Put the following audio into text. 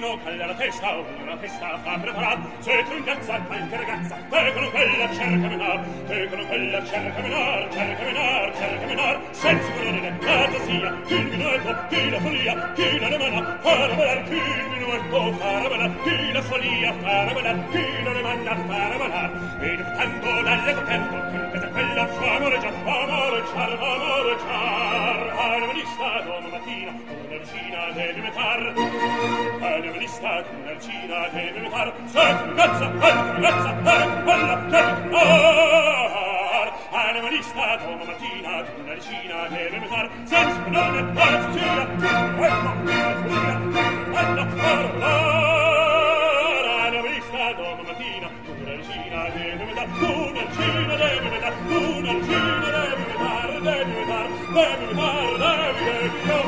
dicono che alla festa una festa fa preparar, se tu ingazza qualche ragazza, dicono quella cerca menar, dicono quella cerca menar, senza volere nata sia, il minuetto, chi la follia, chi la remana, farà balar, chi il minuetto, farà balar, chi la follia, farà balar, chi la remana, farà balar, e tanto dalle contento, che quella fa amoreggiar, all'umanista domattina, un'arcina deve metar, all'umanista un'arcina deve metar, sacrezza, all'umanista, quella deve metar, all'umanista domattina, un'arcina deve metar, senza non è pazzia, all'umanista domattina, un'arcina deve metar, un'arcina deve metar, un'arcina deve metar, deve metar, deve metar, deve metar,